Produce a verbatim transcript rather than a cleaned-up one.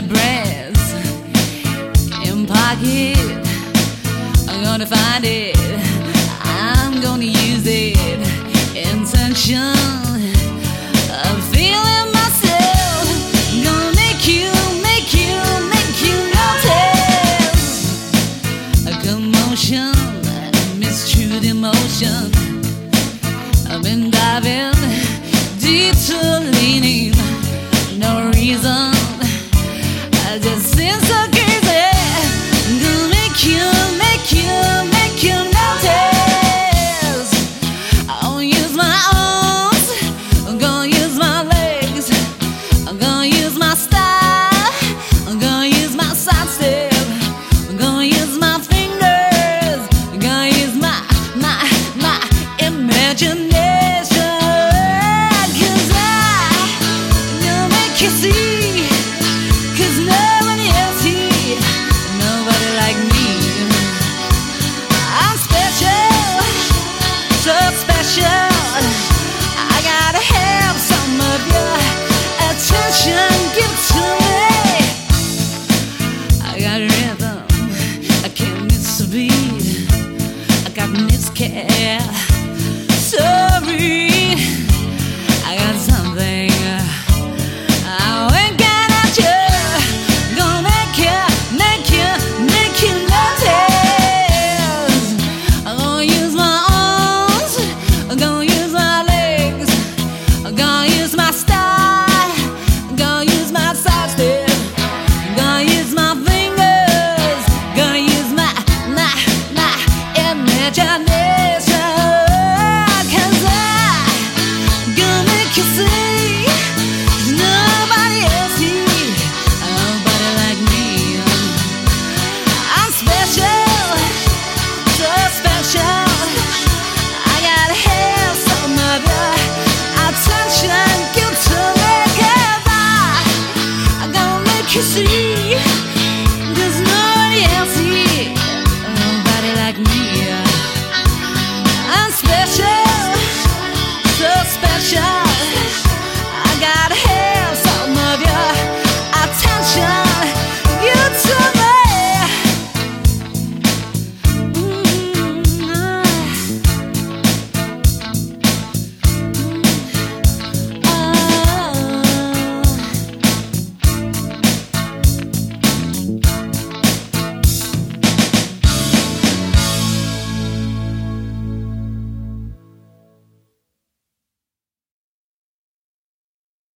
got brass in pocket. I'm gonna find it. I'm gonna use it. Intention. I'm feeling myself. Gonna make you, make you, make you notice a commotion, mistruth emotion. I've been diving deep to leaning. No reason. I just seem so crazy. Gonna make you, make you, make you notice. I'm gonna use my arms. I'm gonna use my legs. I'm gonna use my style. I'm gonna use my side step. I'm gonna use my fingers. I'm gonna use my, my, my imagination. Cause I'm gonna make you see. Cause nobody else here, nobody like me. I'm special, so special. I gotta have some of your attention. Give it to me. I got rhythm, I can't miss a beat. I got miscare. Sorry, I got something I ain't got at you. Gonna make you, make you, make you notice. I'm gonna use my arms. I'm gonna use my legs. I'm gonna use my style. I'm gonna use my side step. I'm gonna use my fingers. Gonna use my, my, my imagination. Cause I'm gonna make you see.